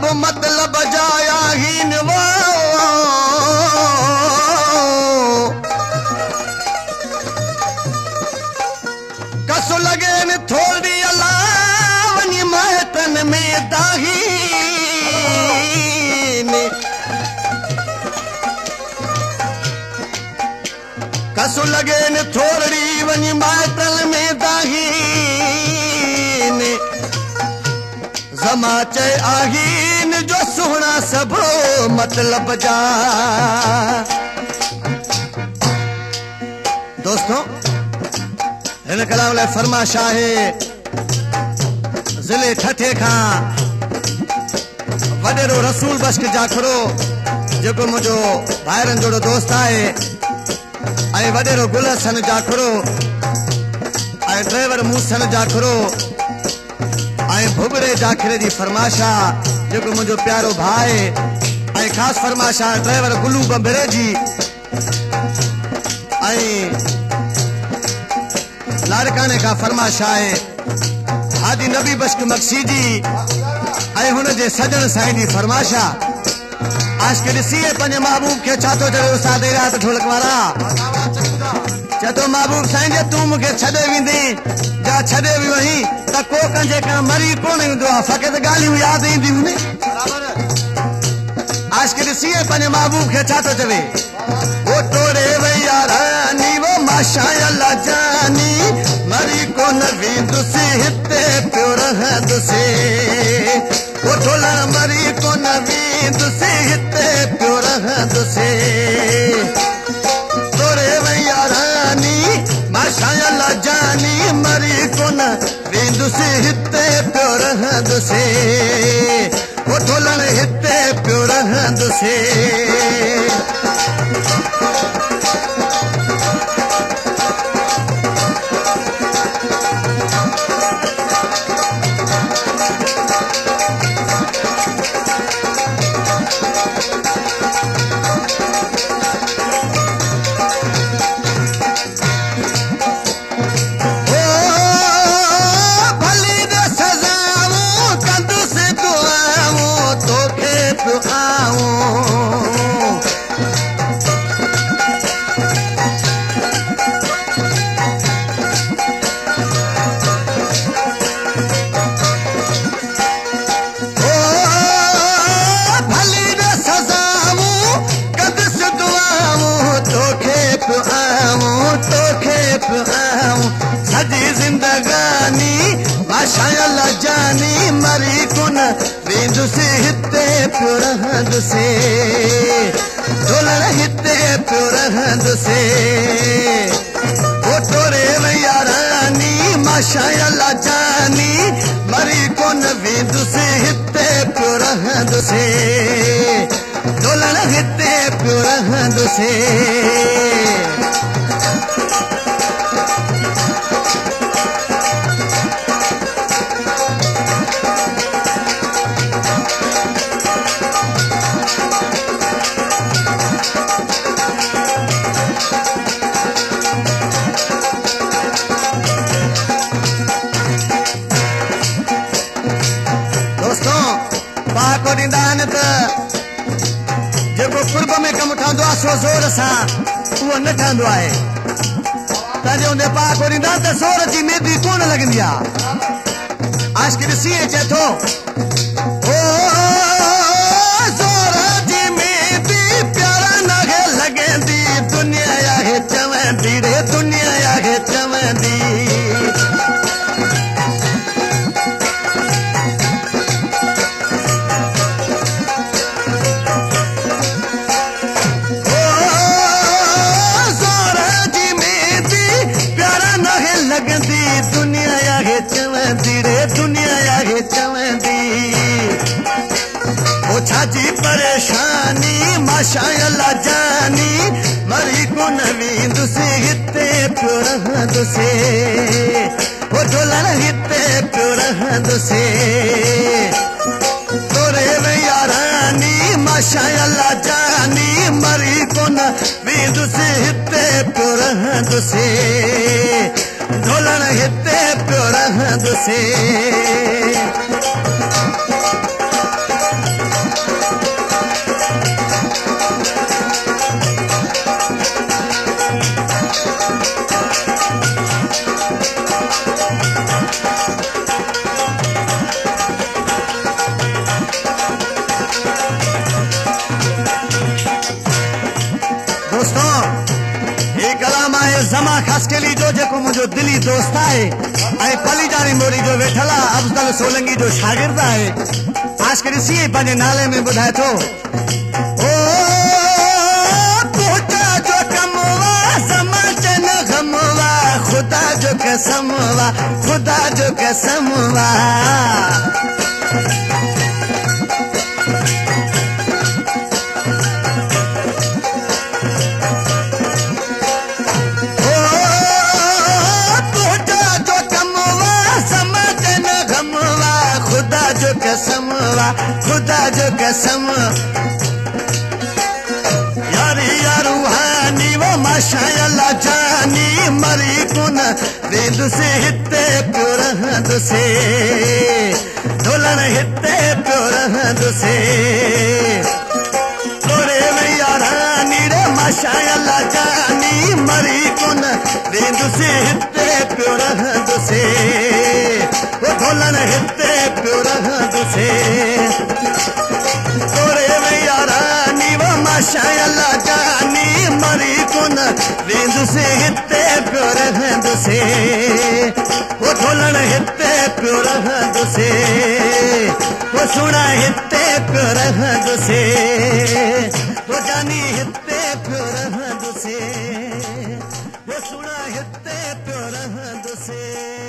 मतलब जाया ही वो कसो लगे न थोड़ी अलावनी महतन में दाही कसो लगे न थोड़ी वनी महतन में दाही समाचे आहीन जो सोना सब मतलब जा। दोस्तों हिन कलाम लाइ फरमाशा है ज़िले ठठे खां वडेरो रसूल बश्क जाखरो जेको मुंहिंजो भाइरनि जोड़ो दोस्त आहे ऐं वडेरो गुल हसन जाखरो ऐं ड्राइवर मूसन जाखरो ऐं भुगड़े जाखिरे जी फरमाशा जेको मुंहिंजो प्यारो भाई ऐं ख़ासि फरमाशा ड्राइवर गुलू बंभिरे जी ऐं लाड़काने का फरमाशा आहे हाजी नबी बश्क मक्सी जी ऐं हुन जे सजण साईं जी फरमाशा आज के ॾिसी पंहिंजे महबूब खे छा थो चवे उस्ताद रात ढोलक वारा चए थो महबूब साईं जे तूं मूंखे छॾे वेंदी जा छॾे बि वहीं त को कंहिंजे खां मरी कोन ईंदो आहे फ़क़ति ॻाल्हियूं यादि ईंदियूं ने आज के ॾिसी पंहिंजे महबूब खे छा थो चवे वो तोड़े वैया रानी वो माशा अल्लाह जानी मरी कोन वेंदुसि हिते पियो रहंदुसि वो ढोलण मरी कोन वेंदुसि हिते पियो रहंदुसि तोड़े वैया रानी माशा अल्लाह जानी मरी कोन वेंदुसि हिते पियो रहंदुसि वो ढोलण हिते पियो रहंदुसि सजी जिंदगानी माशा अल्लाह जानी मरी कोन वेंदुसि हिते पियो रहंदुसि ढोलण हिते पियो रहंदुसि वो तोड़े वैया रानी माशा अल्लाह जानी मरी कोन वेंदुसि हिते पियो रहंदुसि ढोलण हिते पियो रहंदुसि पाको ॾींदा आहिनि त जेको कुर्ब में कमु ठहंदो आहे सो ज़ोर सां उहो न ठहंदो आहे तंहिंजे हूंदे पाको ॾींदा त ज़ोर जी मेदी कोन लॻंदी आहे आज के ॾिसी चए थो ओ ज़ोर जी मेदी प्यारा न लॻंदी दुनिया आहे चवंदी रे दुनिया आहे चवंदी छाजी परेशानी माशा अल्लाह जानी मरी कोन वेंदुसि हिते पियो रहंदुसि वो ढोलण हिते पियो रहंदुसि तोड़े वैया रानी माशा अल्लाह जानी मरी कोन वेंदुसि हिते पियो रहंदुसि ढोलण हिते पियो रहंदुसि जेको मुझो दिली दोस्त है ऐं पली जानी मोरी जो वेठला अफजल सोलंगी जो शागिर्द है आज के ॾिसी पंहिंजे नाले में ॿुधाए थो ओ पूजा जो कमवा समझ न गमवा खुदा जो कसमवा खुदा जो कसमवा खुदा जो कसम यारी यारूहानी वो माशाअल्लाह जानी मरी कुन वेद से हिते प्योरहद से ढोलन हिते प्योरहद से तोरे में यारानी रे माशाअल्लाह जानी मरी कुन वेद से हिते प्योरहद से वो ढोलन हिते प्योरहद से तोरे में यारानी वो माशाअल्लाह जानी मरी कुन वेंद से हिते प्योरहद से वो ढोलन हिते प्योरहद से वो सुना हिते प्योरहद से वो जानी हिते प्योरहद से वो सुना हिते प्योरहद से